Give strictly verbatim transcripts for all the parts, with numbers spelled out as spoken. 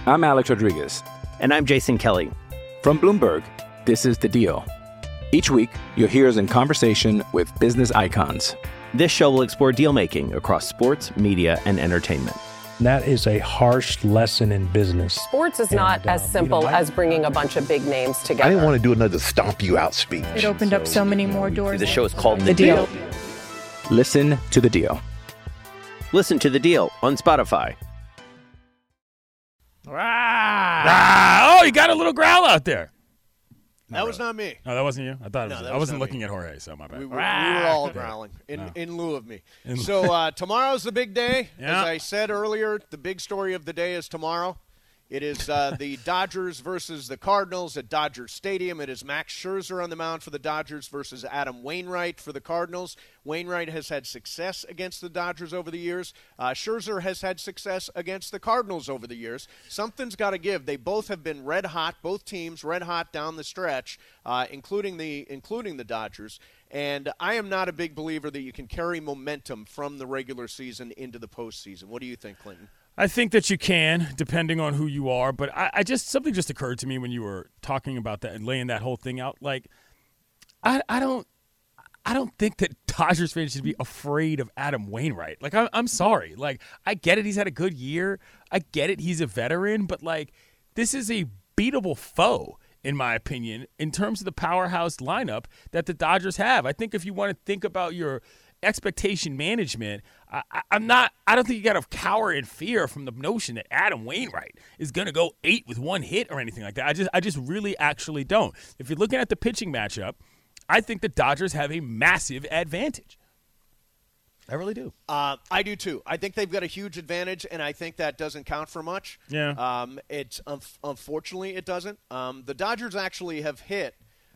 I'm Alex Rodriguez. And I'm Jason Kelly. From Bloomberg, this is The Deal. Each week, you'll hear us in conversation with business icons. This show will explore deal-making across sports, media, and entertainment. That is a harsh lesson in business. Sports is and, not as um, simple you know, I, as bringing a bunch of big names together. I didn't want to do another stomp you out speech. It opened so, up so many more doors. The show is called The, the deal. deal. Listen to The Deal. Listen to The Deal on Spotify. Ah, ah, oh, you got a little growl out there. That no, was really. not me. No, that wasn't you? I thought it no, was. was I wasn't not looking me. at Jorge, so my bad. We were, we were all growling in, no. in lieu of me. In so uh, tomorrow's the big day. Yeah. As I said earlier, the big story of the day is tomorrow. It is uh, the Dodgers versus the Cardinals at Dodger Stadium. It is Max Scherzer on the mound for the Dodgers versus Adam Wainwright for the Cardinals. Wainwright has had success against the Dodgers over the years. Uh, Scherzer has had success against the Cardinals over the years. Something's got to give. They both have been red hot, both teams red hot down the stretch, uh, including the including the Dodgers. And I am not a big believer that you can carry momentum from the regular season into the postseason. What do you think, Clinton? I think that you can, depending on who you are. But I, I just something just occurred to me when you were talking about that and laying that whole thing out. Like, I, I don't, I don't think that Dodgers fans should be afraid of Adam Wainwright. Like, I'm, I'm sorry. Like, I get it. He's had a good year. I get it. He's a veteran. But like, this is a beatable foe, in my opinion, in terms of the powerhouse lineup that the Dodgers have. I think if you want to think about your expectation management, I, I, I'm not. I don't think you got to cower in fear from the notion that Adam Wainwright is going to go eight with one hit or anything like that. I just, I just really actually don't. If you're looking at the pitching matchup, I think the Dodgers have a massive advantage. I really do. Uh, I do too. I think they've got a huge advantage, and I think that doesn't count for much. Yeah. Um, it's um, unfortunately it doesn't. Um, the Dodgers actually have hit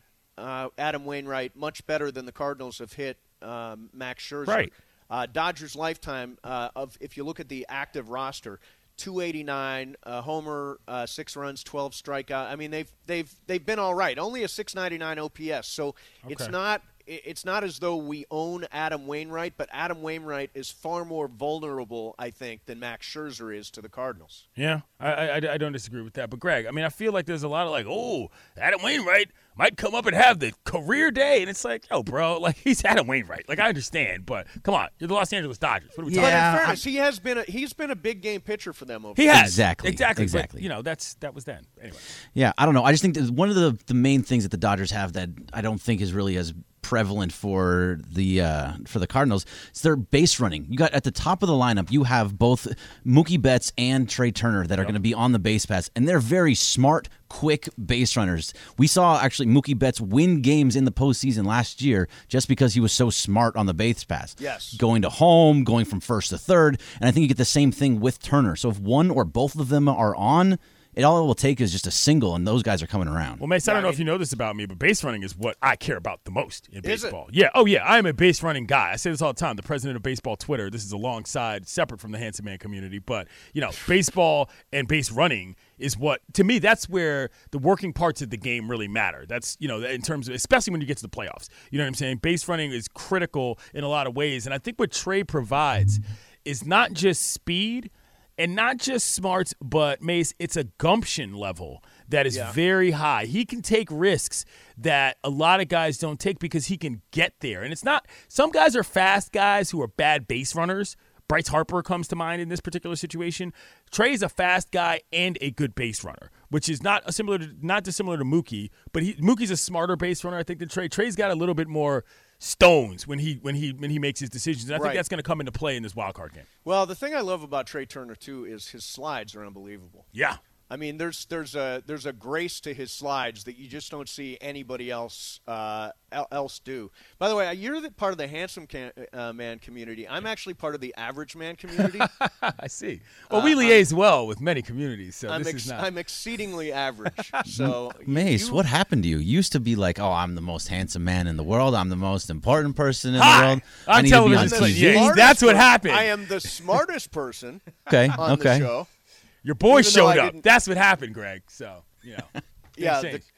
uh, Adam Wainwright much better than the Cardinals have hit um, Max Scherzer. Right. Uh, Dodgers lifetime uh, of if you look at the active roster, two eighty-nine, uh, homer, uh, six runs, twelve strikeout. I mean, they've they've they've been all right. Only a six ninety-nine O P S, so okay. it's not. It's not as though we own Adam Wainwright, but Adam Wainwright is far more vulnerable, I think, than Max Scherzer is to the Cardinals. Yeah, I, I, I don't disagree with that. But, Greg, I mean, I feel like there's a lot of like, oh, Adam Wainwright might come up and have the career day. And it's like, oh, bro, like, he's Adam Wainwright. Like, I understand, but come on. You're the Los Angeles Dodgers. What are we yeah, talking about? But in fairness, he has been a, he's been a big game pitcher for them over He the has. years. Exactly. Exactly. Exactly. But, you know, that's that was then. Anyway. Yeah, I don't know. I just think that one of the, the main things that the Dodgers have that I don't think is really as prevalent for the uh, for the Cardinals is their base running. You got at the top of the lineup, you have both Mookie Betts and Trey Turner that are Yep. going to be on the base paths, and they're very smart, quick base runners. We saw actually Mookie Betts win games in the postseason last year just because he was so smart on the base paths. Yes. Going to home, going from first to third, and I think you get the same thing with Turner. So if one or both of them are on, it all it will take is just a single, and those guys are coming around. Well, Mace, I don't know if you know this about me, but base running is what I care about the most in baseball. Yeah. Oh, yeah. I am a base running guy. I say this all the time. The president of baseball Twitter. This is alongside, separate from the Handsome Man community, but you know, baseball and base running is what, to me, that's where the working parts of the game really matter. That's, you know, in terms of, especially when you get to the playoffs. You know what I'm saying? Base running is critical in a lot of ways, and I think what Trey provides is not just speed. And not just smarts, but, Mace, it's a gumption level that is yeah. very high. He can take risks that a lot of guys don't take because he can get there. And it's not – some guys are fast guys who are bad base runners. Bryce Harper comes to mind in this particular situation. Trey's a fast guy and a good base runner, which is not a similar to, not dissimilar to Mookie. But he, Mookie's a smarter base runner, I think, than Trey. Trey's got a little bit more – stones when he when he when he makes his decisions. And I right. think that's going to come into play in this wild card game. Well, the thing I love about Trey Turner too is his slides are unbelievable. Yeah. I mean, there's there's a there's a grace to his slides that you just don't see anybody else uh, else do. By the way, you're the part of the handsome can, uh, man community. I'm actually part of the average man community. I see. Well, we uh, liaise I'm, well with many communities, so I'm this ex- is not. I'm exceedingly average. So, Mace, you, what happened to you? You used to be like, oh, I'm the most handsome man in the world. I'm the most important person in Hi! the world. On I need television, to be on T V. yeah, that's what happened. I am the smartest person okay, on okay. the show. Your boy Even showed up. Didn't... That's what happened, Greg. So, you know. yeah, the,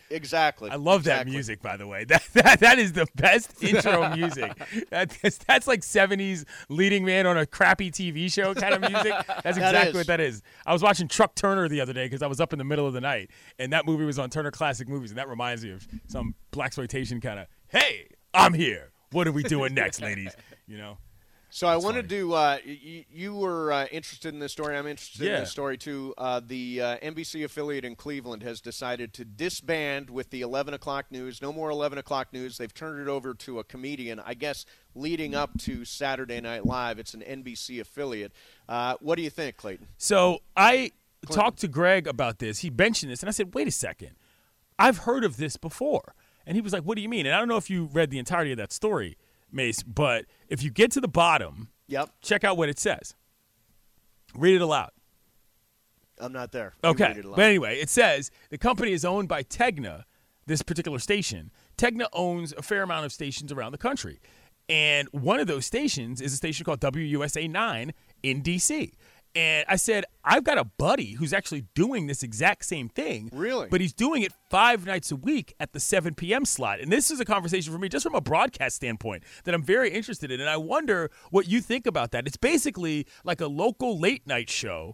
Exactly. I love exactly. that music, by the way. That that, that is the best intro music. That's, that's like seventies leading man on a crappy T V show kind of music. That's exactly that what that is. I was watching Truck Turner the other day because I was up in the middle of the night, and that movie was on Turner Classic Movies, and that reminds me of some blaxploitation kind of, hey, I'm here. What are we doing next, ladies? You know? So I wanted to. Uh, y- you were uh, interested in this story. I'm interested yeah. in this story too. Uh, the uh, N B C affiliate in Cleveland has decided to disband with the eleven o'clock news. No more eleven o'clock news. They've turned it over to a comedian. I guess leading up to Saturday Night Live, it's an N B C affiliate. Uh, what do you think, Clayton? So I Clinton. talked to Greg about this. He mentioned this, and I said, "Wait a second, I've heard of this before." And he was like, "What do you mean?" And I don't know if you read the entirety of that story, Mace, but if you get to the bottom, yep, check out what it says. Read it aloud. I'm not there. You Okay. read it aloud. But anyway, it says the company is owned by Tegna, this particular station. Tegna owns a fair amount of stations around the country. And one of those stations is a station called W U S A nine in D C And I said, I've got a buddy who's actually doing this exact same thing. Really? But he's doing it five nights a week at the seven p.m. slot. And this is a conversation for me just from a broadcast standpoint that I'm very interested in. And I wonder what you think about that. It's basically like a local late night show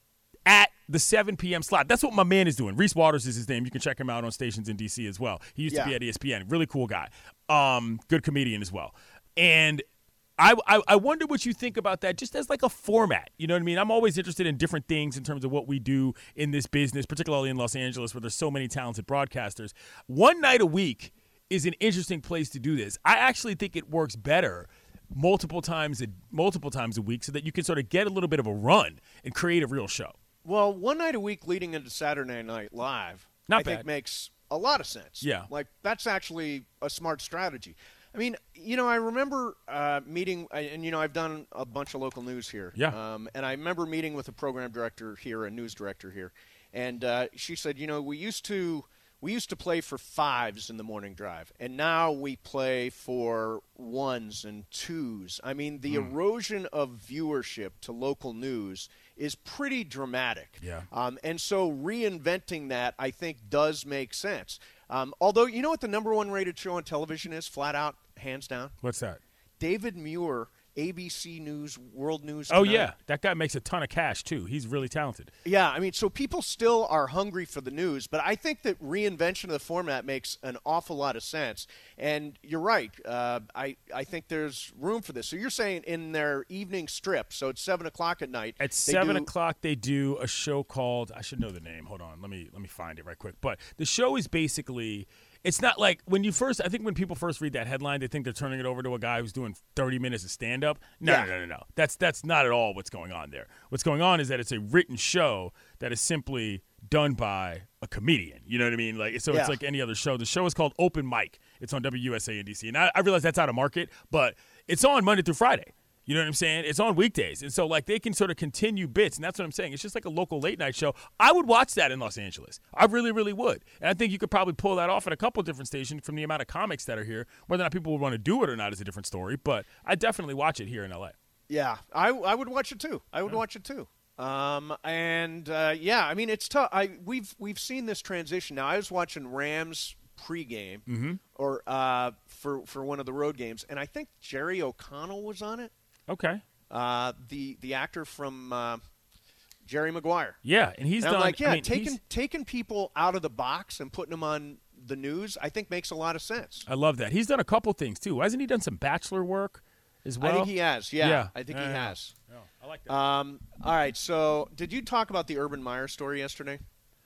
at the seven p.m. slot. That's what my man is doing. Reese Waters is his name. You can check him out on stations in D C as well. He used Yeah. to be at E S P N. Really cool guy. Um, good comedian as well. And I, I I wonder what you think about that just as like a format. You know what I mean? I'm always interested in different things in terms of what we do in this business, particularly in Los Angeles where there's so many talented broadcasters. One night a week is an interesting place to do this. I actually think it works better multiple times a, multiple times a week so that you can sort of get a little bit of a run and create a real show. Well, one night a week leading into Saturday Night Live, Not I bad. think makes a lot of sense. Yeah. Like, that's actually a smart strategy. I mean, you know, I remember uh, meeting, and, you know, I've done a bunch of local news here. Yeah. Um, and I remember meeting with a program director here, a news director here, and uh, she said, you know, we used to we used to play for fives in the morning drive, and now we play for ones and twos. I mean, the Mm. erosion of viewership to local news is pretty dramatic. Yeah. Um, and so reinventing that, I think, does make sense. Um, although, you know what the number one rated show on television is, flat out, hands down? What's that? David Muir, A B C News, World News Oh, Tonight. yeah. That guy makes a ton of cash, too. He's really talented. Yeah, I mean, so people still are hungry for the news, but I think that reinvention of the format makes an awful lot of sense. And you're right. Uh, I, I think there's room for this. So you're saying in their evening strip, so it's seven o'clock at night. At they seven do- o'clock, they do a show called I should know the name. Hold on, let me let me find it right quick. But the show is basically it's not like when you first. I think when people first read that headline, they think they're turning it over to a guy who's doing thirty minutes of stand up. No, Yeah. no, no, no, no. That's that's not at all what's going on there. What's going on is that it's a written show that is simply done by a comedian. You know what I mean? Like so, Yeah. it's like any other show. The show is called Open Mic. It's on W U S A and D C, and I, I realize that's out of market, but it's on Monday through Friday. You know what I'm saying? It's on weekdays. And so, like, they can sort of continue bits. And that's what I'm saying. It's just like a local late night show. I would watch that in Los Angeles. I really, really would. And I think you could probably pull that off at a couple different stations from the amount of comics that are here. Whether or not people would want to do it or not is a different story. But I definitely watch it here in L A. Yeah, I, I would watch it too. I would Yeah. watch it too. Um, and uh, yeah, I mean it's tough. I we've we've seen this transition. Now I was watching Rams pregame Mm-hmm. or uh, for for one of the road games, and I think Jerry O'Connell was on it. Okay. Uh, the the actor from uh, Jerry Maguire. Yeah, and he's And done. I'm like, yeah, I mean, taking he's- taking people out of the box and putting them on the news, I think makes a lot of sense. I love that. He's done a couple things, too. Hasn't he done some Bachelor work as well? I think he has. Yeah, Yeah. I think Yeah, he yeah. has. Yeah, I like that. Um, all right. So, did you talk about the Urban Meyer story yesterday?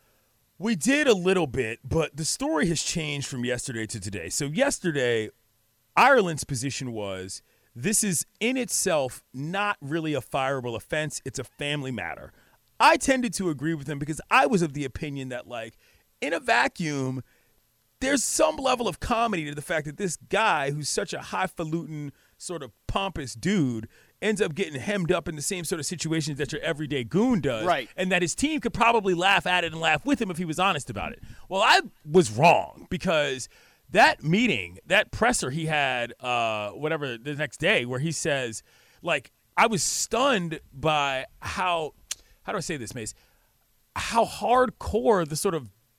We did a little bit, but the story has changed from yesterday to today. So yesterday, Ireland's position was this is in itself not really a fireable offense. It's a family matter. I tended to agree with him because I was of the opinion that, like, in a vacuum, there's some level of comedy to the fact that this guy who's such a highfalutin, sort of pompous dude ends up getting hemmed up in the same sort of situations that your everyday goon does. Right. And that his team could probably laugh at it and laugh with him if he was honest about it. Well, I was wrong because that meeting, that presser he had, uh, whatever, the next day where he says, like, I was stunned by how, how do I say this, Mace? How hardcore the sort of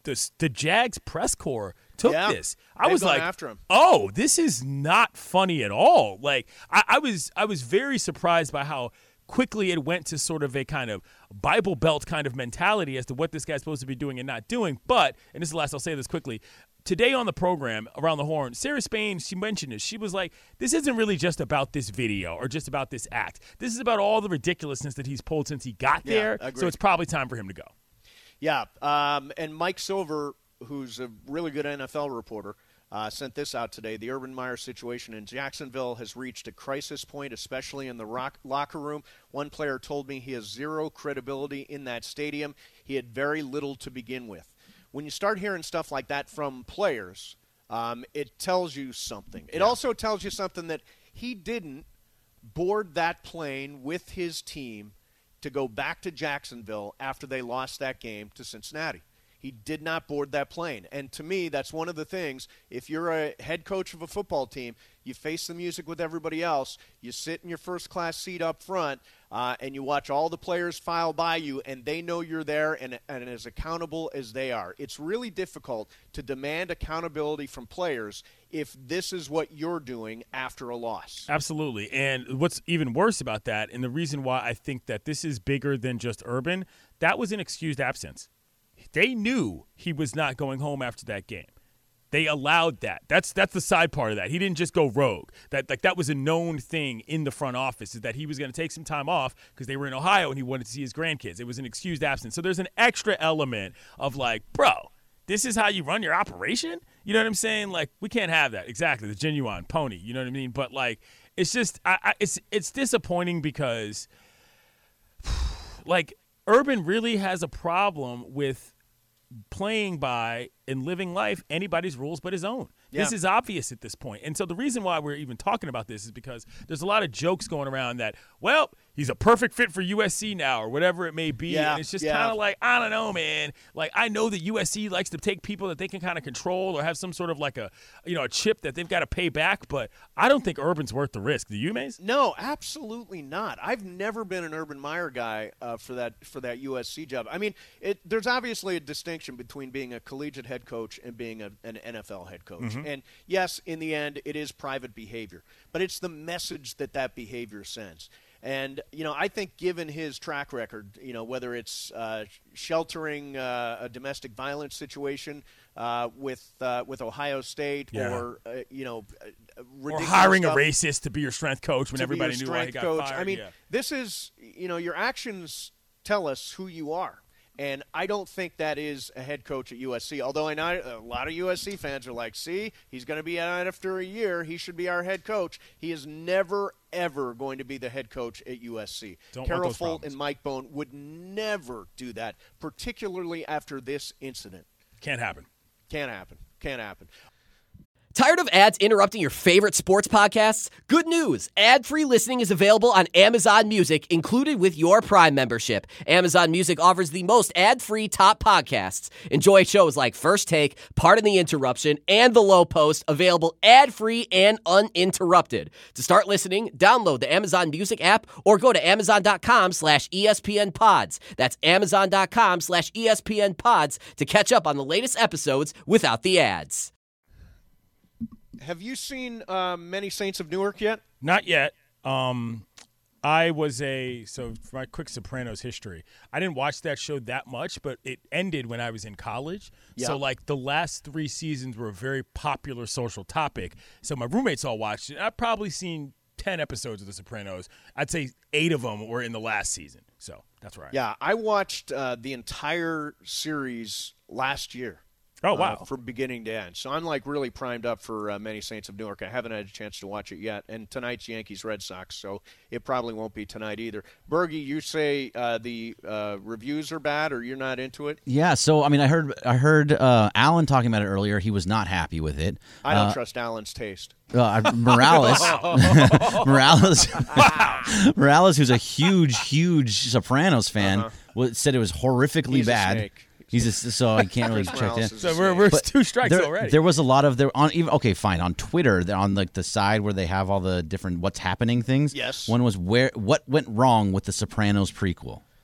the the Jags press corps took yeah, this. I was like, after him. oh, this is not funny at all. Like I, I was I was very surprised by how quickly it went to sort of a kind of Bible Belt kind of mentality as to what this guy's supposed to be doing and not doing. But, and this is the last, I'll say this quickly, today on the program, Around the Horn, Sarah Spain, she mentioned this. She was like, this isn't really just about this video or just about this act. This is about all the ridiculousness that he's pulled since he got yeah, there. So it's probably time for him to go. Yeah, um, and Mike Silver, who's a really good N F L reporter, Uh, sent this out today. The Urban Meyer situation in Jacksonville has reached a crisis point, especially in the rock, locker room. One player told me he has zero credibility in that stadium. He had very little to begin with. When you start hearing stuff like that from players, um, it tells you something. It yeah. also tells you something that he didn't board that plane with his team to go back to Jacksonville after they lost that game to Cincinnati. He did not board that plane. And to me, that's one of the things. If you're a head coach of a football team, you face the music with everybody else, you sit in your first-class seat up front, uh, and you watch all the players file by you, and they know you're there and, and as accountable as they are. It's really difficult to demand accountability from players if this is what you're doing after a loss. Absolutely. And what's even worse about that, and the reason why I think that this is bigger than just Urban, that was an excused absence. They knew he was not going home after that game. They allowed that. That's that's the side part of that. He didn't just go rogue. That like that was a known thing in the front office, is that he was going to take some time off because they were in Ohio and he wanted to see his grandkids. It was an excused absence. So there's an extra element of like, bro, this is how you run your operation? You know what I'm saying? Like, we can't have that. Exactly, the genuine pony. You know what I mean? But like, it's just I, I, it's it's disappointing because like Urban really has a problem with playing by and living life anybody's rules but his own. Yeah. This is obvious at this point. And so the reason why we're even talking about this is because there's a lot of jokes going around that, well, he's a perfect fit for U S C now or whatever it may be. Yeah. And it's just yeah. kind of like, I don't know, man. Like, I know that U S C likes to take people that they can kind of control or have some sort of like a, you know, a chip that they've got to pay back, but I don't think Urban's worth the risk. Do you, Mace? No, absolutely not. I've never been an Urban Meyer guy uh, for that for that U S C job. I mean, it, there's obviously a distinction between being a collegiate head coach and being a, an N F L head coach. Mm-hmm. And yes, in the end, it is private behavior, but it's the message that that behavior sends. And, you know, I think given his track record, you know, whether it's uh, sheltering uh, a domestic violence situation uh, with uh, with Ohio State yeah. or, uh, you know, or hiring stuff, a racist to be your strength coach when everybody knew why he got coach. fired. I mean, yeah. this is, you know, your actions tell us who you are. And I don't think that is a head coach at U S C, although I know a lot of U S C fans are like, see, he's going to be out after a year. He should be our head coach. He is never, ever going to be the head coach at U S C. Don't Carol want those Folt problems. and Mike Bohn would never do that, particularly after this incident. Can't happen. Can't happen. Can't happen. Tired of ads interrupting your favorite sports podcasts? Good news! Ad-free listening is available on Amazon Music, included with your Prime membership. Amazon Music offers the most ad-free top podcasts. Enjoy shows like First Take, Pardon the Interruption, and The Low Post, available ad-free and uninterrupted. To start listening, download the Amazon Music app or go to amazon.com slash ESPN pods. That's amazon.com slash ESPN pods to catch up on the latest episodes without the ads. Have you seen uh, Many Saints of Newark yet? Not yet. Um, I was a – so for my quick Sopranos history, I didn't watch that show that much, but it ended when I was in college. Yeah. So, like, the last three seasons were a very popular social topic. So my roommates all watched it. I've probably seen ten episodes of The Sopranos. I'd say eight of them were in the last season. So that's right. Yeah, I watched uh, the entire series last year. Oh, wow. Uh, from beginning to end. So I'm, like, really primed up for uh, Many Saints of Newark. I haven't had a chance to watch it yet. And tonight's Yankees-Red Sox, so it probably won't be tonight either. Bergie, you say uh, the uh, reviews are bad or you're not into it? Yeah, so, I mean, I heard I heard uh, Alan talking about it earlier. He was not happy with it. I don't uh, trust Alan's taste. Uh, Morales, Morales, Morales, who's a huge, huge Sopranos fan, uh-huh. said it was horrifically He's bad. A snake. He's a, so I can't really check in. So we're we're But two strikes there, already. There was a lot of there on even okay fine on Twitter on like the side where they have all the different what's happening things. Yes. One was where what went wrong with the Sopranos prequel.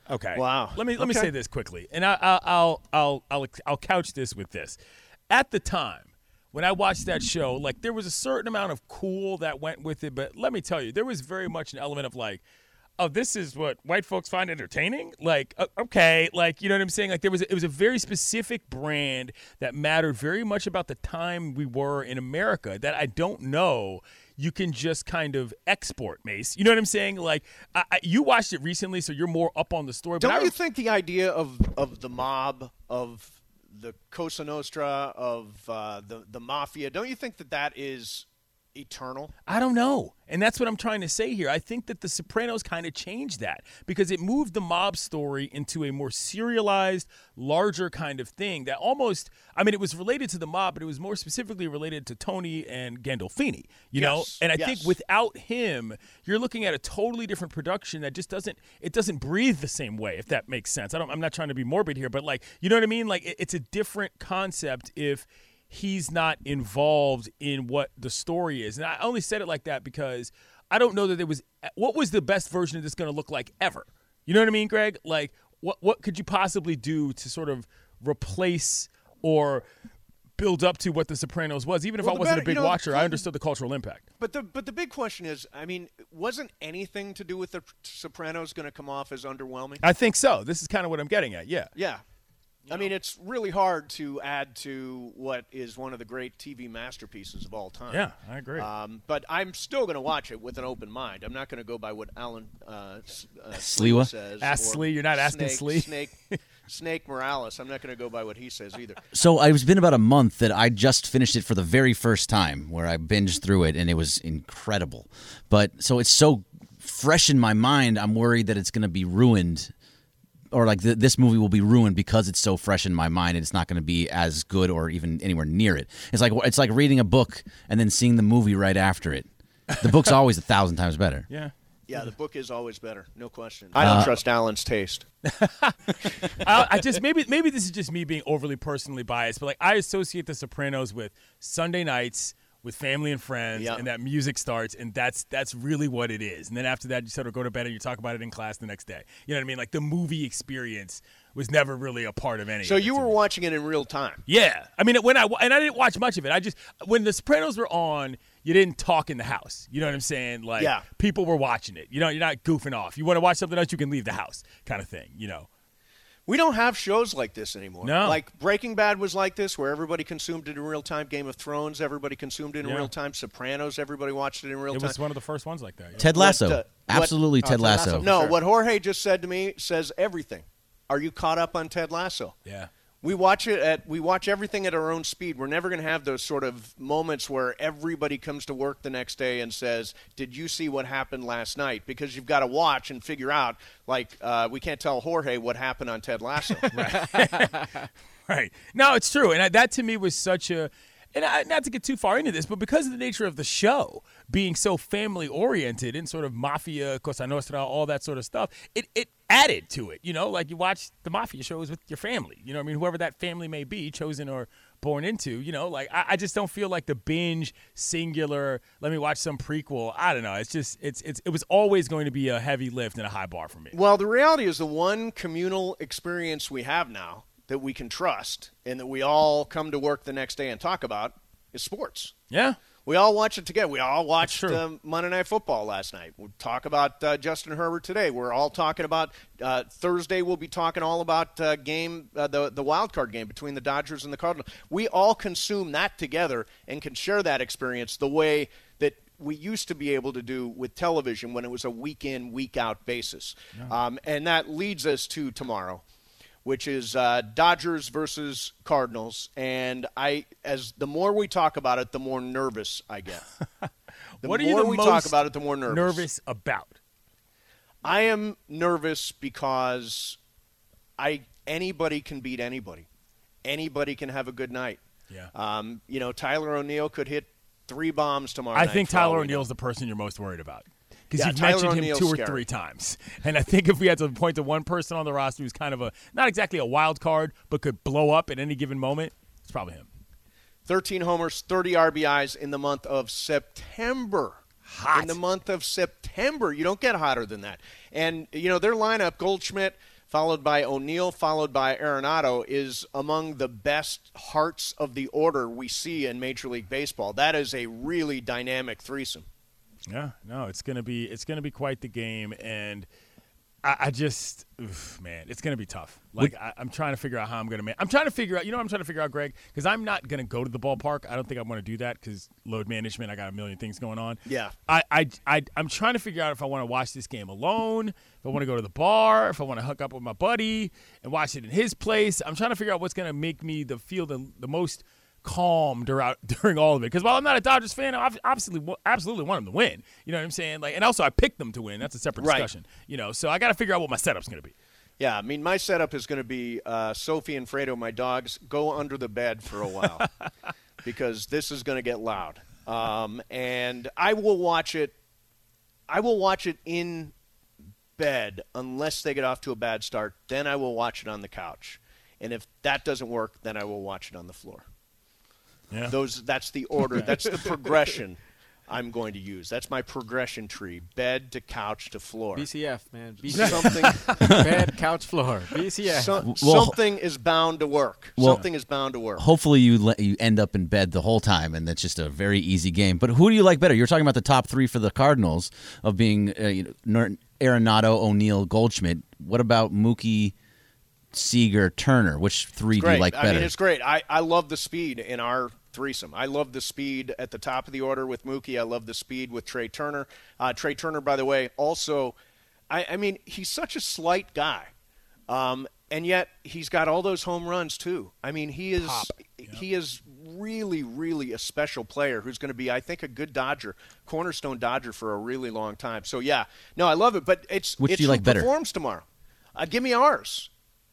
Okay. Wow. Let me let me Okay. say this quickly, and I, I, I'll I'll I'll I'll couch this with this. At the time when I watched that show, like there was a certain amount of cool that went with it, but let me tell you, there was very much an element of like, oh, this is what white folks find entertaining? Like, uh, okay, like, you know what I'm saying? Like, there was a, it was a very specific brand that mattered very much about the time we were in America that I don't know you can just kind of export, Mace. You know what I'm saying? Like, I, I, you watched it recently, so you're more up on the story. Don't but I, you think the idea of, of the mob, of the Cosa Nostra, of uh, the, the mafia, don't you think that that is eternal? I don't know. And that's what I'm trying to say here. I think that The Sopranos kind of changed that because it moved the mob story into a more serialized, larger kind of thing that almost, I mean, it was related to the mob, but it was more specifically related to Tony and Gandolfini, you Yes, know? And I yes. think without him, you're looking at a totally different production that just doesn't, it doesn't breathe the same way, if that makes sense. I don't, I'm not trying to be morbid here, but like, you know what I mean? Like, it, it's a different concept if he's not involved in what the story is. And I only said it like that because I don't know that there was – what was the best version of this going to look like ever? You know what I mean, Greg? Like, what what could you possibly do to sort of replace or build up to what The Sopranos was? Even if Well, I the wasn't better- a big you know, watcher, I understood the cultural impact. But the but the big question is, I mean, wasn't anything to do with The Sopranos going to come off as underwhelming? I think so. This is kind of what I'm getting at, yeah. Yeah. I mean, it's really hard to add to what is one of the great T V masterpieces of all time. Yeah, I agree. Um, but I'm still going to watch it with an open mind. I'm not going to go by what Alan uh, S- uh, Sliwa? says. Ask or Slee. You're not asking Snake, Slee. Snake, Snake Morales. I'm not going to go by what he says either. So it's been about a month that I just finished it for the very first time, where I binged through it, and it was incredible. But so it's so fresh in my mind, I'm worried that it's going to be ruined, or like th- this movie will be ruined because it's so fresh in my mind, and it's not going to be as good or even anywhere near it. It's like it's like reading a book and then seeing the movie right after it. The book's always a thousand times better. Yeah. Yeah, the book is always better, no question. I don't Uh, trust Alan's taste. I, I just maybe maybe this is just me being overly personally biased, but like I associate The Sopranos with Sunday nights with family and friends, Yeah. and that music starts, and that's that's really what it is. And then after that, you sort of go to bed and you talk about it in class the next day. You know what I mean? Like the movie experience was never really a part of any. So of it you to were me. watching it in real time. Yeah, I mean when I and I didn't watch much of it. I just when The Sopranos were on, you didn't talk in the house. You know what I'm saying? Like Yeah. people were watching it. You know, you're not goofing off. You want to watch something else, you can leave the house, kind of thing. You know. We don't have shows like this anymore. No. Like Breaking Bad was like this, where everybody consumed it in real time. Game of Thrones, everybody consumed it in Yeah. real time. Sopranos, everybody watched it in real It time. was one of the first ones like that. Yeah. Ted Lasso, What, uh, absolutely what- Ted oh, Lasso. No, sure. what Jorge just said to me says everything. Are you caught up on Ted Lasso? Yeah. We watch it at we watch everything at our own speed. We're never going to have those sort of moments where everybody comes to work the next day and says, "Did you see what happened last night?" Because you've got to watch and figure out. Like uh, we can't tell Jorge what happened on Ted Lasso. Right. No, it's true. And I, that to me was such a, and I, not to get too far into this, but because of the nature of the show being so family oriented and sort of mafia, Cosa Nostra, all that sort of stuff, it, it added to it. You know, like you watch the mafia shows with your family. You know what I mean? Whoever that family may be, chosen or born into, you know, like I, I just don't feel like the binge, singular, let me watch some prequel. I don't know. It's just, it's, it's, it was always going to be a heavy lift and a high bar for me. Well, the reality is the one communal experience we have now that we can trust and that we all come to work the next day and talk about is sports. Yeah. We all watch it together. We all watched true. uh, Monday Night Football last night. We'll talk about uh, Justin Herbert today. We're all talking about uh, Thursday. We'll be talking all about uh, game uh, the the wild card game between the Dodgers and the Cardinals. We all consume that together and can share that experience the way that we used to be able to do with television when it was a week in, week out basis. Yeah. Um, and that leads us to tomorrow, which is uh, Dodgers versus Cardinals. And I, as the more we talk about it, the more nervous I get. The what are more you the we most talk about it, the more nervous. nervous about? I am nervous because I anybody can beat anybody. Anybody can have a good night. Yeah. Um, you know, Tyler O'Neill could hit three bombs tomorrow I night. think for all Tyler we know. O'Neill's the person you're most worried about. Because Yeah, you've Tyler mentioned him O'Neill's two or scary. three times. And I think if we had to point to one person on the roster who's kind of a, not exactly a wild card, but could blow up at any given moment, it's probably him. thirteen homers, thirty R B Is in the month of September. Hot. In the month of September. You don't get hotter than that. And, you know, their lineup, Goldschmidt, followed by O'Neill, followed by Arenado, is among the best hearts of the order we see in Major League Baseball. That is a really dynamic threesome. Yeah, no, it's gonna be it's gonna be quite the game, and I, I just, oof, man, it's gonna be tough. Like I, I'm trying to figure out how I'm gonna make. I'm trying to figure out. You know, what I'm trying to figure out, Greg, because I'm not gonna go to the ballpark. I don't think I want to do that because load management. I got a million things going on. Yeah. I, I, I, I'm trying to figure out if I want to watch this game alone, if I want to go to the bar, if I want to hook up with my buddy and watch it in his place. I'm trying to figure out what's gonna make me the feel the the most calm during during all of it. Because while I'm not a Dodgers fan, I obviously absolutely want them to win. You know what I'm saying? Like, and also I picked them to win. That's a separate Right. discussion. You know, so I got to figure out what my setup's going to be. Yeah, I mean, my setup is going to be uh, Sophie and Fredo, my dogs, go under the bed for a while because this is going to get loud. Um, and I will watch it. I will watch it in bed unless they get off to a bad start. Then I will watch it on the couch. And if that doesn't work, then I will watch it on the floor. Yeah. Those. That's the order. That's the progression I'm going to use. That's my progression tree: bed to couch to floor. B C F, man. B C F. Something. Bed, couch, floor. B C F. So, Well, something is bound to work. well, something is bound to work. Hopefully you let you end up in bed the whole time, and that's just a very easy game. But who do you like better? You're talking about the top three for the Cardinals of being uh, you know, Arenado, O'Neill, Goldschmidt. What about Mookie, Seager, Turner? Which three do you like better? I mean, it's great. I, I love the speed in our threesome. I love the speed at the top of the order with Mookie. I love the speed with Trey Turner. Uh, Trey Turner, by the way, also, I, I mean, he's such a slight guy, um, and yet he's got all those home runs too. I mean, he is yep. he is really, really a special player who's going to be, I think, a good Dodger, cornerstone Dodger for a really long time. So yeah, no, I love it. But it's which it's do you like who better? Performs tomorrow. Uh, give me ours.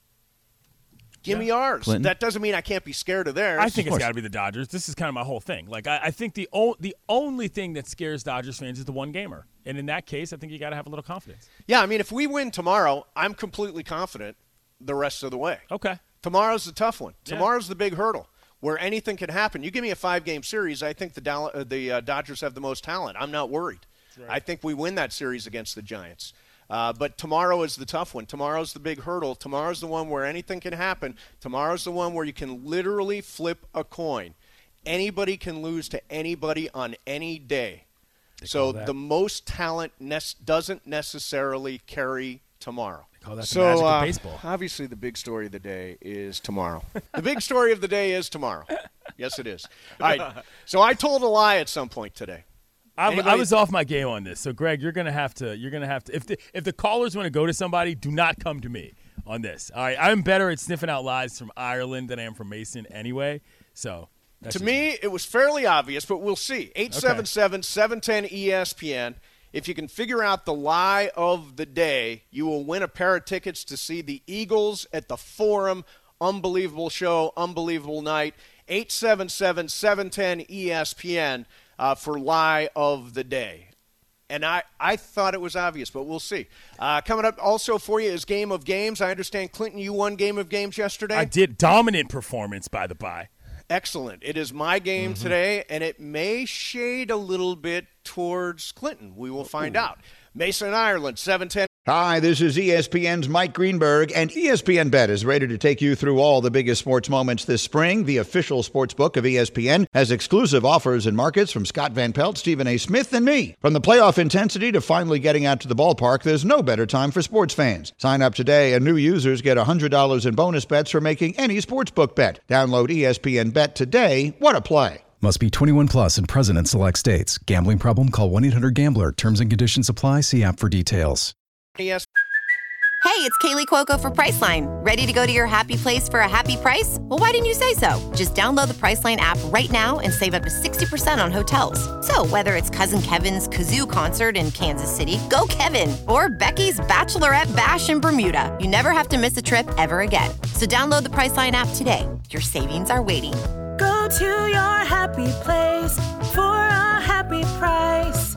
Give yeah. me ours. Clinton? That doesn't mean I can't be scared of theirs. I think it's got to be the Dodgers. This is kind of my whole thing. Like, I, I think the o- the only thing that scares Dodgers fans is the one gamer, and in that case, I think you got to have a little confidence. Yeah, I mean, if we win tomorrow, I'm completely confident the rest of the way. Okay. Tomorrow's the tough one. Yeah. Tomorrow's the big hurdle where anything can happen. You give me a five-game series, I think the Dal- uh, the uh, Dodgers have the most talent. I'm not worried. Right. I think we win that series against the Giants. Uh, but tomorrow is the tough one. Tomorrow's the big hurdle. Tomorrow's the one where anything can happen. Tomorrow's the one where you can literally flip a coin. Anybody can lose to anybody on any day. They so that. the most talent ne- doesn't necessarily carry tomorrow. They call that so, the magic uh, of baseball. Obviously, the big story of the day is tomorrow. The big story of the day is tomorrow. Yes, it is. All right. So I told a lie at some point today. I, Anybody? I was off my game on this, so Greg, you're gonna have to. You're gonna have to. If the if the callers want to go to somebody, do not come to me on this. All right, I'm better at sniffing out lies from Ireland than I am from Mason anyway. So that's to me, me. it was fairly obvious, but we'll see. eight seven seven, seven one zero, E S P N. If you can figure out the lie of the day, you will win a pair of tickets to see the Eagles at the Forum. Unbelievable show, unbelievable night. eight seven seven, seven one zero, E S P N. Uh, for lie of the day. And I, I thought it was obvious, but we'll see. Uh, coming up also for you is Game of Games. I understand, Clinton, you won Game of Games yesterday? I did. Dominant performance, by the by. Excellent. It is my game mm-hmm. today, and it may shade a little bit towards Clinton. We will find Ooh. out. Mason, Ireland, seven ten. Hi, this is E S P N's Mike Greenberg, and E S P N Bet is ready to take you through all the biggest sports moments this spring. The official sports book of E S P N has exclusive offers and markets from Scott Van Pelt, Stephen A. Smith, and me. From the playoff intensity to finally getting out to the ballpark, there's no better time for sports fans. Sign up today, and new users get one hundred dollars in bonus bets for making any sportsbook bet. Download E S P N Bet today. What a play. Must be twenty-one plus and present in select states. Gambling problem? Call one eight hundred gambler. Terms and conditions apply. See app for details. Yes. Hey, it's Kaylee Cuoco for Priceline. Ready to go to your happy place for a happy price? Well, why didn't you say so? Just download the Priceline app right now and save up to sixty percent on hotels. So whether it's Cousin Kevin's Kazoo Concert in Kansas City, go Kevin, or Becky's Bachelorette Bash in Bermuda, you never have to miss a trip ever again. So download the Priceline app today. Your savings are waiting. Go to your happy place for a happy price.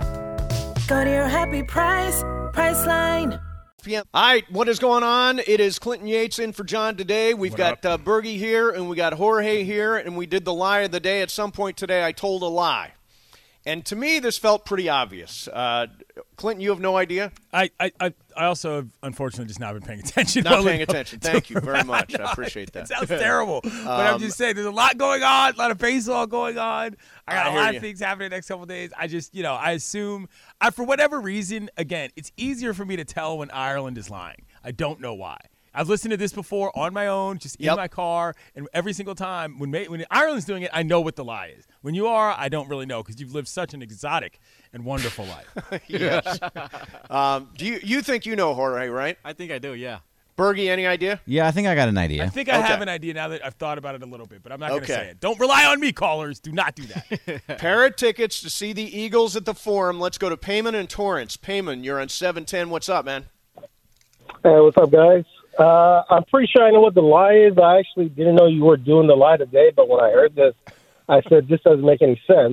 Go to your happy price, Priceline. All right, what is going on? It is Clinton Yates in for John today. We've what got uh, Bergie here, and we got Jorge here, and we did the lie of the day. At some point today, I told a lie. And to me, this felt pretty obvious. Uh, Clinton, you have no idea? I, I, I also have, unfortunately, just not been paying attention. Not paying attention. Thank you very much. I appreciate that. It sounds terrible. But um, I'm just saying, there's a lot going on, a lot of baseball going on. I got I a lot you. of things happening the next couple of days. I just, you know, I assume, I, for whatever reason, again, it's easier for me to tell when Ireland is lying. I don't know why. I've listened to this before on my own, just yep. in my car, and every single time when when Ireland's doing it, I know what the lie is. When you are, I don't really know because you've lived such an exotic and wonderful life. Yes. um, do you you think you know Jorge, right? I think I do, yeah. Bergie, any idea? Yeah, I think I got an idea. I think I okay. have an idea now that I've thought about it a little bit, but I'm not going to okay. say it. Don't rely on me, callers. Do not do that. Pair of tickets to see the Eagles at the Forum. Let's go to Payman and Torrance. Payman, you're on seven ten. What's up, man? Hey, what's up, guys? Uh, I'm pretty sure I know what the lie is. I actually didn't know you were doing the lie today, but when I heard this, I said, this doesn't make any sense.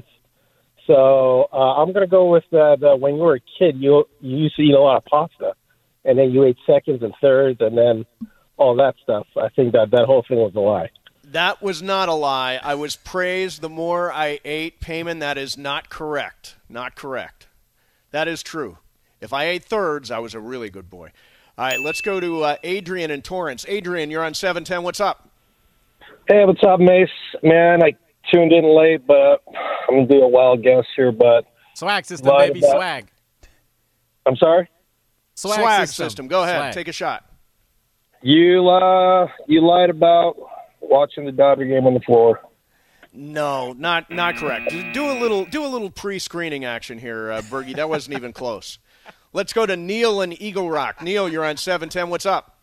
So uh, I'm going to go with that. Uh, when you were a kid, you, you used to eat a lot of pasta, and then you ate seconds and thirds, and then all that stuff. I think that that whole thing was a lie. That was not a lie. I was praised the more I ate. Payman, that is not correct. Not correct. That is true. If I ate thirds, I was a really good boy. All right, let's go to uh, Adrian and Torrance. Adrian, you're on seven ten. What's up? Hey, what's up, Mace? Man, I tuned in late, but I'm going to do a wild guess here. But Swag system, baby, about... swag. I'm sorry? Swag, swag system. system. Go ahead, swag. Take a shot. You, uh, you lied about watching the Dodger game on the floor. No, not not correct. Do a little do a little pre-screening action here, uh, Bergie. That wasn't even close. Let's go to Neil and Eagle Rock. Neil, you're on seven ten. What's up?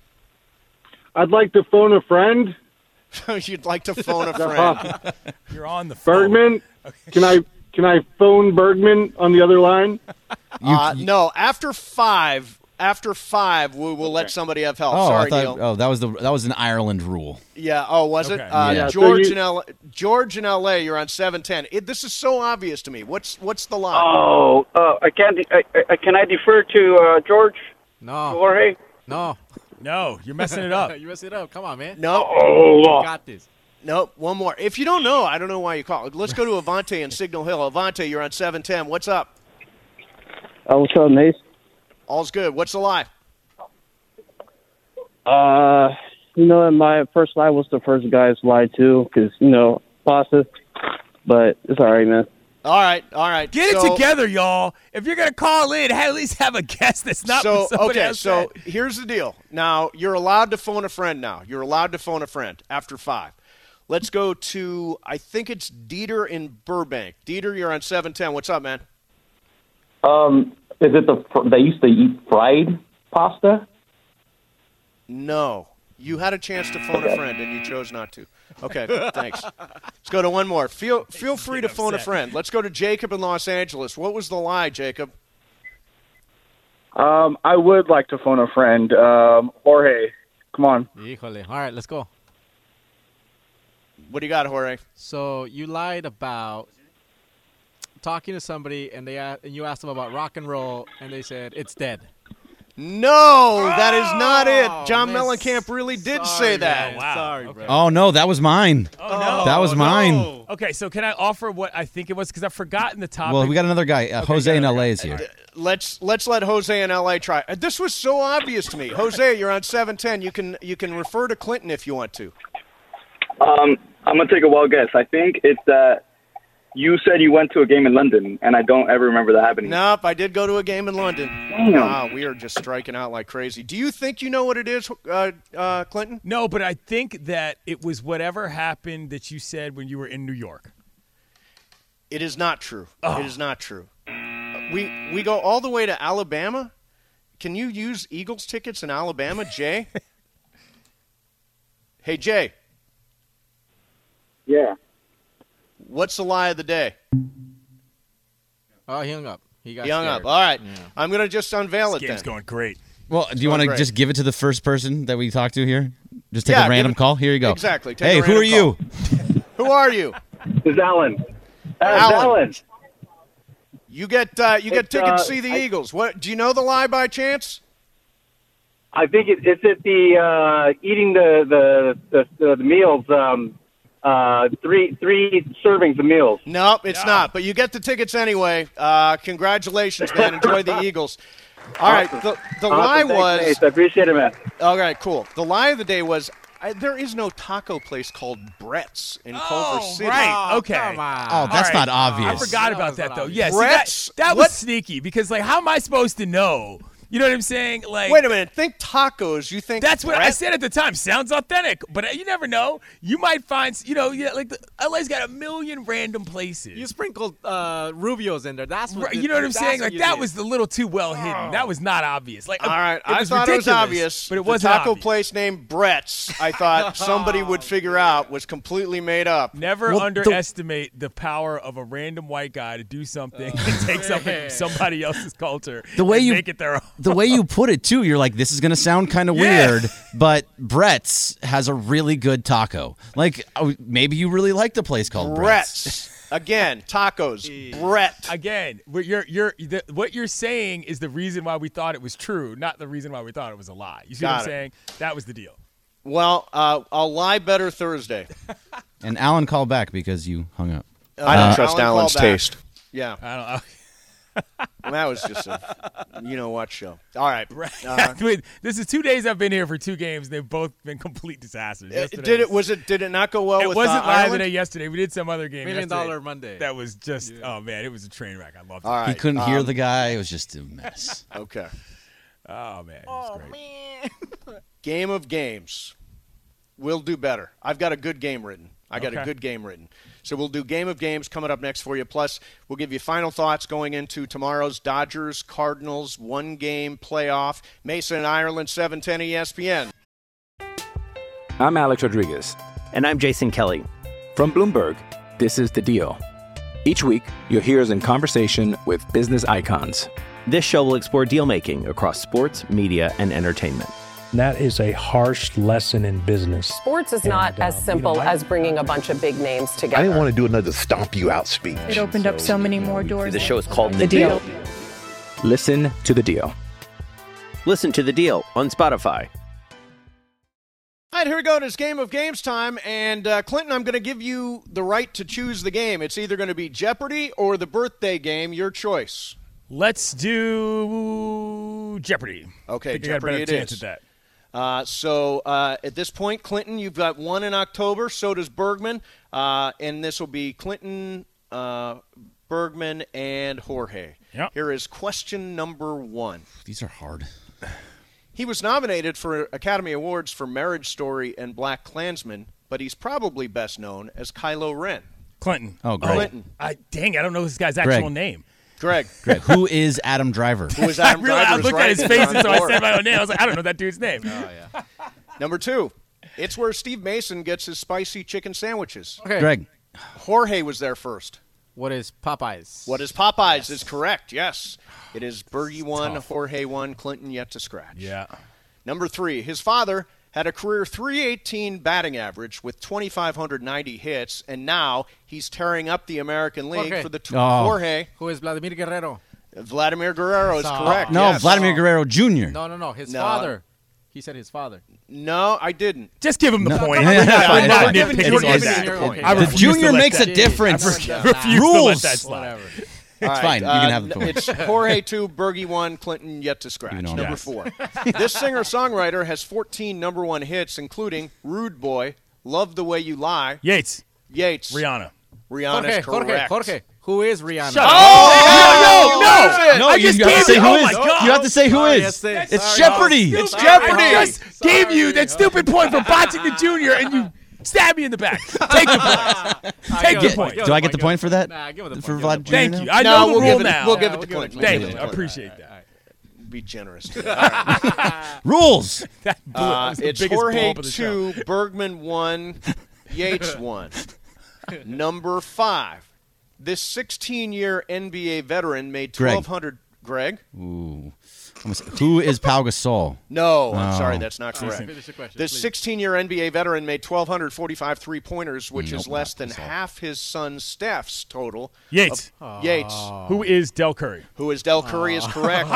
I'd like to phone a friend. You'd like to phone a friend. You're on the phone. Bergman, okay. can I can I phone Bergman on the other line? Uh, no, after five. After five, we will okay. let somebody have help. Oh, Sorry, I thought, Neil. Oh, that was the that was an Ireland rule. Yeah. Oh, was okay. it? Uh, yeah. George so you, in L A. George in L A. You're on seven ten. It, this is so obvious to me. What's what's the line? Oh, uh, I can't. I, I, can I defer to uh, George? No. Jorge? No. No, you're messing it up. You messing it up. Come on, man. No. Oh, you got this. Nope. One more. If you don't know, I don't know why you call. Let's go to Avante in Signal Hill. Avante, you're on seven ten. What's up? Oh, what's up, Mace? All's good. What's the lie? Uh, you know, my first lie was the first guy's lie, too, because, you know, pasta. But it's all right, man. All right, all right. Get so, it together, y'all. If you're going to call in, at least have a guest that's not so, what somebody okay, else so said. Here's the deal. Now, you're allowed to phone a friend now. You're allowed to phone a friend after five. Let's go to, I think it's Dieter in Burbank. Dieter, you're on seven ten. What's up, man? Um, is it the they used to eat fried pasta? No. You had a chance to phone a friend, and you chose not to. Okay, thanks. Let's go to one more. Feel feel free to phone a friend. Let's go to Jacob in Los Angeles. What was the lie, Jacob? Um, I would like to phone a friend. Um, Jorge, come on. Híjole. All right, let's go. What do you got, Jorge? So you lied about talking to somebody, and they and you asked them about rock and roll, and they said it's dead. No, that is not it. John miss. Mellencamp really did Sorry, say that. man. Wow. Sorry, Okay. bro. Oh no, that was mine. Oh, no. That was Oh, mine. no. Okay, so can I offer what I think it was? Because I've forgotten the topic. Well, we got another guy. Uh, Okay, Jose got in another L A guy. is here. Let's let's let Jose in L A try. Uh, This was so obvious to me. Jose, you're on seven ten. You can you can refer to Clinton if you want to. Um, I'm gonna take a wild guess. I think it's that you said you went to a game in London, and I don't ever remember that happening. Nope, I did go to a game in London. Damn. Wow, we are just striking out like crazy. Do you think you know what it is, uh, uh, Clinton? No, but I think that it was whatever happened that you said when you were in New York. It is not true. Oh. It is not true. We we go all the way to Alabama. Can you use Eagles tickets in Alabama, Jay? Hey, Jay. Yeah. What's the lie of the day? Oh, he hung up. He got He hung scared. up. All right. Yeah. I'm going to just unveil This it game's then. going great. Well, do you want to great. just give it to the first person that we talked to here? Just take Yeah, a give random it- call. Here you go. Exactly. Take Hey, a who are random you? Who are you? It's Alan. Uh, Alan. Alan. You get uh, you get It's, tickets uh, to see the I- Eagles. What? Do you know the lie by chance? I think it, it's at the uh, eating the the the, the meals. Um, uh, uh, three three servings of meals. Nope, it's no. not. But you get the tickets anyway. Uh, congratulations, man. Enjoy the Eagles. All right, the, the awesome. lie Thanks, was... Nate. I appreciate it, man. All right, cool. The lie of the day was I, there is no taco place called Brett's in oh, Culver City. Right, okay. Oh, that's right. not obvious. I forgot about that, though. Yes, Brett's? that, that What? was sneaky because, like, how am I supposed to know? You know what I'm saying? Like, Wait a minute. Think tacos. You think that's what Brett? I said at the time. Sounds authentic, but you never know. You might find, you know, yeah, like the, L A's got a million random places. You sprinkled uh, Rubios in there. That's what Right, the, you know what I'm that's saying? what Like you that did. was a little too well hidden. That was not obvious. Like, All right, it I was thought ridiculous, it was obvious. but it the wasn't taco obvious. place named Brett's, I thought somebody would figure out was completely made up. Never Well, underestimate the power of a random white guy to do something and take something from somebody else's culture The way and you make it their own. the way you put it too, you're like, this is gonna sound kind of Yeah. weird, but Brett's has a really good taco. Like oh, maybe you really like the place called Brett's. Brett's. Again, tacos. Brett. Again, what you're you're the, what you're saying is the reason why we thought it was true, not the reason why we thought it was a lie. You see Got what I'm it. saying? That was the deal. Well, uh, I'll lie better Thursday. And Alan called back because you hung up. I don't Uh, trust Alan Alan's called back. taste. Yeah. I don't know. Well, that was just a you know what show. All right. Uh, Wait, this is two days I've been here for two games. They've both been complete disasters. Uh, Yesterday did it was it did it not go well It with wasn't uh, live Ireland? today. Yesterday we did some other game. Million yesterday Dollar Monday. That was just oh man, it was a train wreck. I loved it. All right. He couldn't hear um, the guy. It was just a mess. Okay. Oh man, it was great. Game of games. We'll do better. I've got a good game written. I got Okay. a good game written. So we'll do game of games coming up next for you. Plus, we'll give you final thoughts going into tomorrow's Dodgers Cardinals one game playoff. Mason and Ireland, seven ten E S P N. I'm Alex Rodriguez. And I'm Jason Kelly. From Bloomberg, this is The Deal. Each week, you'll hear us in conversation with business icons. This show will explore deal making across sports, media, and entertainment. And that is a harsh lesson in business. Sports is And, not as um, simple you know, I- as bringing a bunch of big names I together. didn't want to do another stomp you out speech. It opened up so many more doors. The show is called The The Deal. Deal. Listen to The Deal. Listen to The Deal on Spotify. All right, here we go. It's game of games time. And, uh, Clinton, I'm going to give you the right to choose the game. It's either going to be Jeopardy or the birthday game, your choice. Let's do Jeopardy. Okay, I think I got a Jeopardy better it chance is. at that. Uh, so uh, at this point, Clinton, you've got one in October. So does Bergman. Uh, and this will be Clinton, uh, Bergman, and Jorge. Yep. Here is question number one. These are hard. He was nominated for Academy Awards for Marriage Story and Black Klansman, but he's probably best known as Kylo Ren. Clinton. Oh, Greg. Clinton. I dang, I don't know this guy's Greg. actual name. Greg. Greg, who is Adam Driver? Who is Adam I, realized, I Driver's looked right at his in face, on and so I board. said my own name. I was like, I don't know that dude's name. Oh yeah. Number two. It's where Steve Mason gets his spicy chicken sandwiches. Okay. Greg. Jorge was there first. What is Popeyes? What is Popeyes is correct, yes. It is Bergie one, Jorge one, Clinton yet to scratch. Yeah. Number three, his father had a career three eighteen batting average with two thousand five hundred ninety hits, and now he's tearing up the American League Jorge. for the tw- Oh. Jorge. Who is Vladimir Guerrero? Vladimir Guerrero is No. correct. No, yes. Vladimir Guerrero Junior No, no, no. His No. father. He said his father. No, I didn't. Just give him the No. point. Yeah, I'm not- fine, I'm not fine. nitpicking You're on giving that. it- okay. I The refuse junior to let makes that- a difference. I refuse to let Rules. that slide. Whatever. All It's fine. You can have the point. It's Jorge two, Bergie one, Clinton yet to scratch. Even though I'm Number yes. four. This singer-songwriter has fourteen number one hits, including Rude Boy, Love the Way You Lie, Yates. Yates. Rihanna. Rihanna's Jorge, Jorge, correct. Jorge. Who is Rihanna? Shut up. Oh, no, no, no. No, I you just have to gave say you. who Oh is. my God. You have to say who Sorry, is. yes, they- It's sorry. Jeopardy. It's I Jeopardy. just gave you that stupid point for botching the junior, and you stabbed me in the back. Take the point. Take the Give point. him Do I get the point for that? Nah, give him the For point. Vlad Thank Junior you. I No, know the we'll rule give it- now. we'll give it Yeah, to we'll give Clinton. it to Thank We'll you. give I it to appreciate that. Be generous to it. All right. Rules. That blew- that Uh, was the it's biggest blow Jorge up of the show. two, Bergman one, Yates one. Number five. This sixteen-year N B A veteran made Greg. twelve hundred. Greg? Ooh. I'm gonna say- Who is Pau Gasol? No, I'm Oh. sorry, that's not Finish correct. the question, This please. sixteen-year N B A veteran made one thousand two hundred forty-five three-pointers, which Nope, is less not than Gasol. half his son Steph's total. Yates. Of- Yates. Who is Del Curry? Who is Del Curry is correct.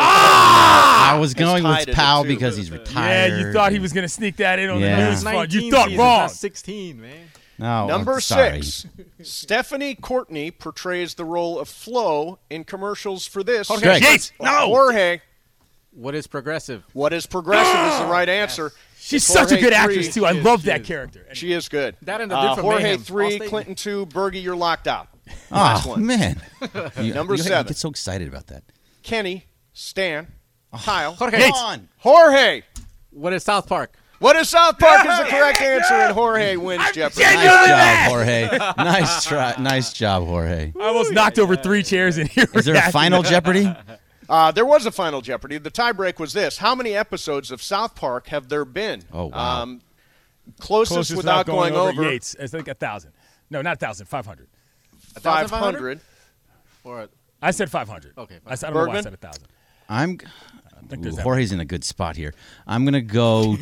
I was It's going tied with at Pau two. because he's Yeah, retired. you thought he was going to sneak that in on Yeah. the He news was front. nineteen You thought seasons, wrong. not sixteen, man. No, Number I'm sorry. six, Stephanie Courtney portrays the role of Flo in commercials for this. Jorge. Yates, no! Jorge. What is progressive? What is progressive is the right answer. She's Jorge such a good three. actress, too. I is, love she that is. character. She is good. That and the uh, dude from Jorge Mayhem. three, Allstate. Clinton two, Bergie, you're locked out. Last Oh, one. man. You- Number you, seven. You get so excited about that. Kenny, Stan, Kyle, Jorge. Come Yates. on. Jorge. What is South Park? What is South Park is the correct answer, and Jorge wins Jeopardy. Nice job, Jorge. Nice try. Nice job, Jorge. I almost knocked over three chairs in here. Is there a final Jeopardy? Uh, there was a final Jeopardy. The tiebreak was this. How many episodes of South Park have there been? Oh, wow. Um, closest, Closest without going, over, Yates. I think a thousand. No, not a thousand. Five hundred. five hundred. Or I said five hundred. Okay, I, said, I don't know why I Bergman? said a thousand. I'm. I think Ooh, there's that. Jorge's in a good spot here. I'm going to go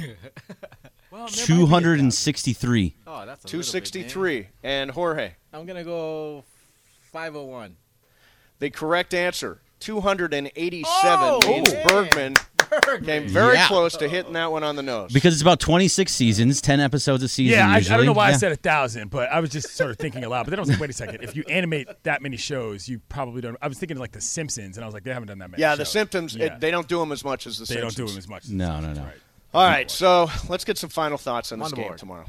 two hundred sixty-three. Oh, that's a two little bit, sixty-three. And Jorge. man. I'm gonna go five oh one. The correct answer, two hundred eighty-seven, Oh, means man. Bergman came very Yeah. close to hitting that one on the nose. Because it's about twenty-six seasons, ten episodes a season Yeah, I, I usually. don't know why Yeah. I said a thousand, but I was just sort of thinking aloud. But then I was like, wait a second. If you animate that many shows, you probably don't. I was thinking like The Simpsons, and I was like, they haven't done that many yeah, shows. the Symptoms, Yeah. it, they don't do them as much as the They Simpsons. don't do them as much. No, no, no. Right. All right, so let's get some final thoughts on I'm this on the game board. tomorrow.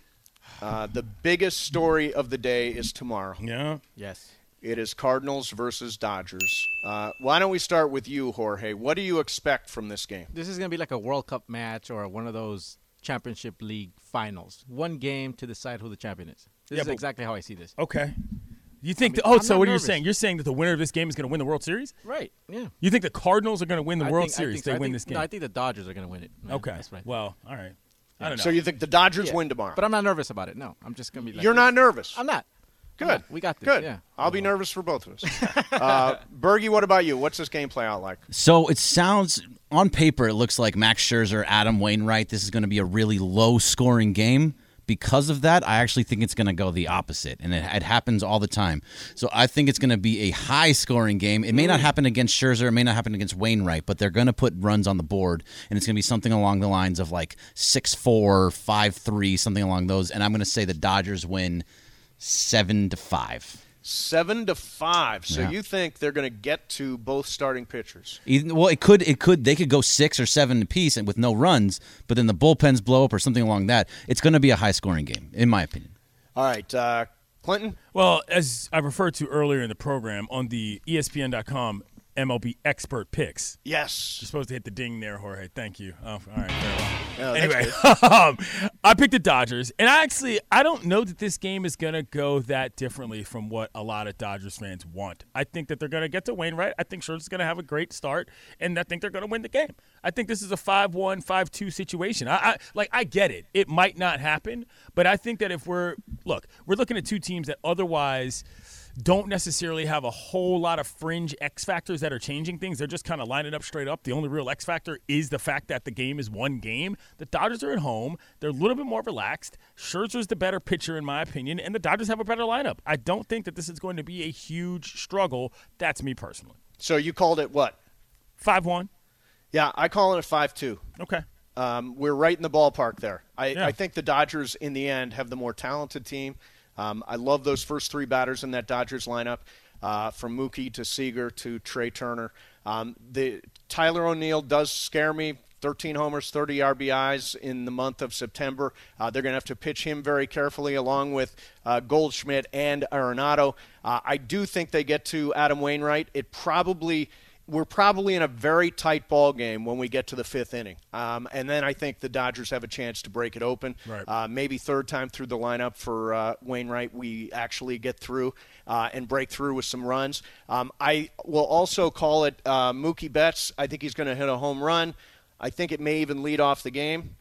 Uh, the biggest story of the day is tomorrow. Yeah. Yes. It is Cardinals versus Dodgers. Uh, why don't we start with you, Jorge? What do you expect from this game? This is gonna be like a World Cup match or one of those Championship League finals. One game to decide who the champion is. This Yeah, is but- exactly how I see this. Okay. You think? I mean, that, oh, I'm so not what are you nervous. saying? You're saying that the winner of this game is going to win the World Series? Right. Yeah. You think the Cardinals are going to win the I World think- I Series? think- They I win think- this game. No, I think the Dodgers are gonna win it. Yeah, okay. That's right. Well, all right. I don't know. So you think the Dodgers Yeah. win tomorrow? But I'm not nervous about it. No, I'm just gonna be. Like You're this. not nervous? I'm not. Good. I'm not. We got this. Good. Yeah. I'll be nervous for both of us. uh, Bergie, what about you? What's this game play out like? So it sounds, on paper, it looks like Max Scherzer, Adam Wainwright, this is going to be a really low-scoring game. Because of that, I actually think it's going to go the opposite, and it, it happens all the time. So I think it's going to be a high-scoring game. It may not happen against Scherzer, it may not happen against Wainwright, but they're going to put runs on the board, and it's going to be something along the lines of like six four, five three, something along those, and I'm going to say the Dodgers win seven to five. Seven to five. So Yeah. you think they're going to get to both starting pitchers? Even, well, it could, it could, they could go six or seven apiece and with no runs, but then the bullpens blow up or something along that. It's going to be a high-scoring game, in my opinion. All right, uh, Clinton? Well, as I referred to earlier in the program, on the E S P N dot com M L B expert picks. Yes. You're supposed to hit the ding there, Jorge. Thank you. Oh, all right, very well. Oh, that's anyway, good. um, I picked the Dodgers, and I actually I don't know that this game is going to go that differently from what a lot of Dodgers fans want. I think that they're going to get to Wainwright. I think Scherzer's going to have a great start, and I think they're going to win the game. I think this is a five one, five two situation. I, I like I get it. It might not happen, but I think that if we're look, we're looking at two teams that otherwise don't necessarily have a whole lot of fringe X factors that are changing things. They're just kind of lining up straight up. The only real X factor is the fact that the game is one game. The Dodgers are at home. They're a little bit more relaxed. Scherzer's the better pitcher, in my opinion, and the Dodgers have a better lineup. I don't think that this is going to be a huge struggle. That's me personally. So you called it what? five one. Yeah, I call it a five two. Okay. Um, we're right in the ballpark there. I, Yeah. I think the Dodgers, in the end, have the more talented team. Um, I love those first three batters in that Dodgers lineup, uh, from Mookie to Seager to Trey Turner. Um, the Tyler O'Neill does scare me. thirteen homers, thirty R B Is in the month of September. Uh, they're going to have to pitch him very carefully along with uh, Goldschmidt and Arenado. Uh, I do think they get to Adam Wainwright. It probably – we're probably in a very tight ball game when we get to the fifth inning. Um, and then I think the Dodgers have a chance to break it open. Right. Uh, maybe third time through the lineup for uh, Wainwright, we actually get through uh, and break through with some runs. Um, I will also call it uh, Mookie Betts. I think he's going to hit a home run. I think it may even lead off the game.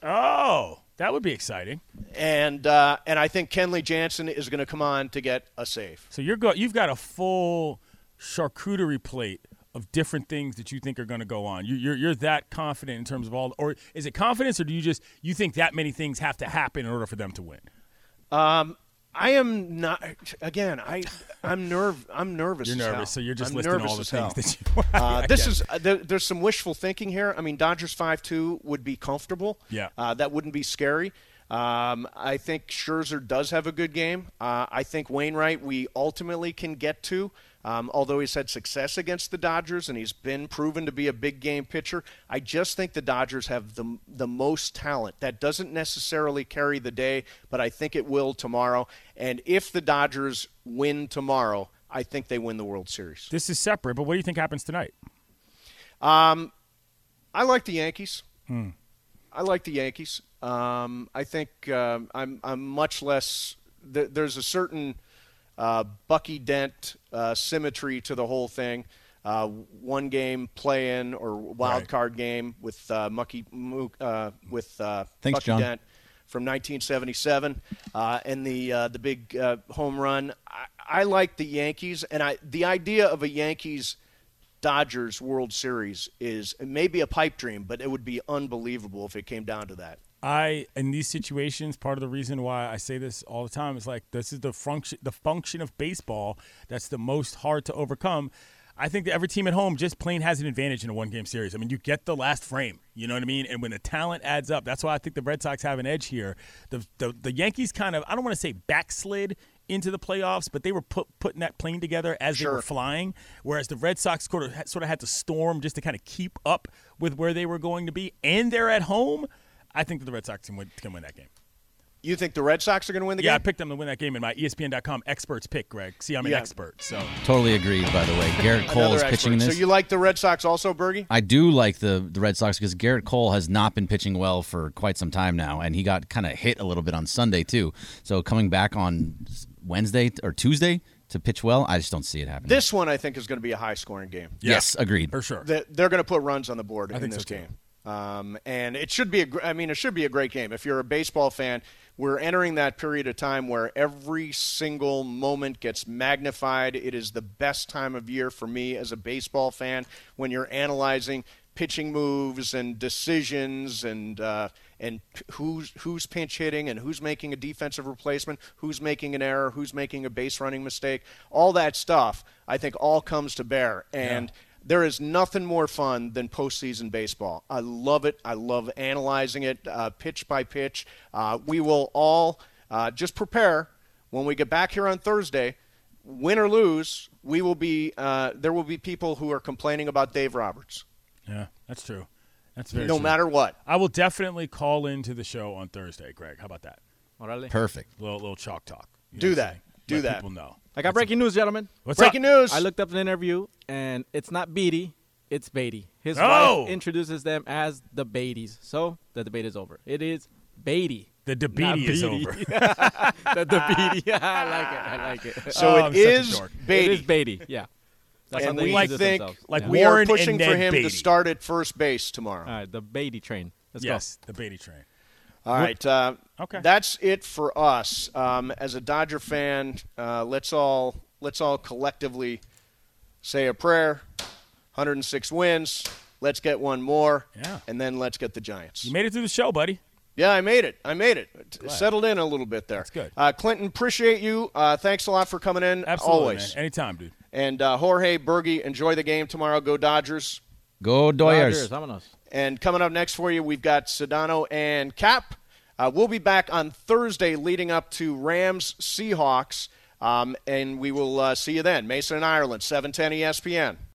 Oh, that would be exciting. And uh, and I think Kenley Jansen is going to come on to get a save. So you're go- you've got a full charcuterie plate of different things that you think are going to go on. You, you're you're that confident in terms of all, or is it confidence, or do you just you think that many things have to happen in order for them to win? Um, I am not. Again, I I'm nerve. I'm nervous. You're as nervous, hell. so you're just I'm listing nervous all the as things hell. that you. uh, I this get is it. uh, there, there's some wishful thinking here. I mean, Dodgers five two would be comfortable. Yeah. Uh, that wouldn't be scary. Um, I think Scherzer does have a good game. Uh, I think Wainwright we ultimately can get to, um, although he's had success against the Dodgers and he's been proven to be a big game pitcher. I just think the Dodgers have the the most talent. That doesn't necessarily carry the day, but I think it will tomorrow. And if the Dodgers win tomorrow, I think they win the World Series. This is separate, but what do you think happens tonight? Um, I like the Yankees. Hmm. I like the Yankees. Um, I think uh, I'm I'm much less. Th- there's a certain uh, Bucky Dent uh, symmetry to the whole thing. Uh, one game play-in or wild Right. card game with uh, Mucky uh, with uh, Thanks, Bucky John. Dent from nineteen seventy-seven, uh, and the uh, the big uh, home run. I, I like the Yankees, and I the idea of a Yankees Dodgers World Series is maybe a pipe dream, but it would be unbelievable if it came down to that. I in these situations, part of the reason why I say this all the time is like this is the function the function of baseball that's the most hard to overcome. I think that every team at home just plain has an advantage in a one-game series. I mean, you get the last frame, you know what I mean? And when the talent adds up, that's why I think the Red Sox have an edge here. The the, the Yankees kind of, I don't want to say backslid into the playoffs, but they were put, putting that plane together as Sure. they were flying, whereas the Red Sox sort of, sort of had to storm just to kind of keep up with where they were going to be, and they're at home. I think that the Red Sox can win, can win that game. You think the Red Sox are going to win the yeah, game? I picked them to win that game in my E S P N dot com experts pick, Greg. See, I'm an Yeah. expert. So Totally agreed, by the way. Garrett Cole Another is expert. pitching in this. So you like the Red Sox also, Bergie? I do like the, the Red Sox because Garrett Cole has not been pitching well for quite some time now, and he got kind of hit a little bit on Sunday, too. So coming back on Wednesday or Tuesday to pitch well, I just don't see it happening. This one, I think, is going to be a high-scoring game. Yes, agreed. For sure. They- They're going to put runs on the board I in think this so, too. game. Um, and it should be a, gr- I mean, it should be a great game. If you're a baseball fan, we're entering that period of time where every single moment gets magnified. It is the best time of year for me as a baseball fan when you're analyzing pitching moves and decisions and uh, and p- who's who's pinch hitting and who's making a defensive replacement, who's making an error, who's making a base running mistake. All that stuff, I think, all comes to bear. And there is nothing more fun than postseason baseball. I love it. I love analyzing it uh, pitch by pitch. Uh, we will all uh, just prepare when we get back here on Thursday. Win or lose, we will be. Uh, there will be people who are complaining about Dave Roberts. Yeah, that's true. That's very no true. matter what. I will definitely call into the show on Thursday, Greg. How about that? Orale. Perfect. Little little chalk talk. You Do know what I'm that. saying? Do Let that. People know. I got breaking news, gentlemen. What's Breaking up? news. I looked up an interview, and it's not Beatty, it's Beatty. His Oh! wife introduces them as the Beatties. So the debate is over. It is Beatty. The not Beatty is Beatty. over. the Beatty. I like it. I like it. So Oh, it I'm such a is dork. Beatty. It is Beatty. Yeah. That's and how they we introduce think themselves. like Yeah. we Warren are and pushing for Ned him Beatty. to start at first base tomorrow. All right, the Beatty train. Let's yes, the Beatty train. All right. Uh, Okay. That's it for us. Um, as a Dodger fan, uh, let's all let's all collectively say a prayer. one hundred six wins. Let's get one more. Yeah. And then let's get the Giants. You made it through the show, buddy. Yeah, I made it. I made it. Settled in a little bit there. That's good. Uh, Clinton, appreciate you. Uh, thanks a lot for coming in. Absolutely, Always. man. Anytime, dude. And uh, Jorge, Bergie, enjoy the game tomorrow. Go Dodgers. Go Doyers. Dodgers. Vámonos. And coming up next for you, we've got Sedano and Cap. Uh, we'll be back on Thursday leading up to Rams-Seahawks, um, and we will uh, see you then. Mason and Ireland, seven ten E S P N.